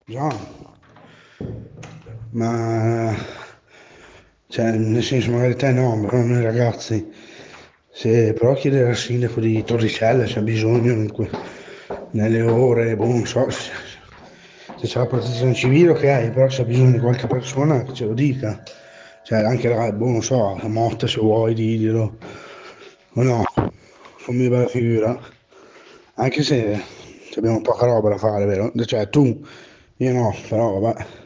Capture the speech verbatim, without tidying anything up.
Già, ma cioè, nel senso magari te no, però noi ragazzi, se però chiedere al sindaco di Torricella se ha bisogno in que- nelle ore, boh, non so, se se c'è la protezione civile, ok, però se ha bisogno di qualche persona che ce lo dica. Cioè, anche la, boh, non so, la Motta se vuoi diglielo. O no, fammi una bella figura. Anche se abbiamo poca roba da fare, vero? Cioè, tu, io no, però vabbè.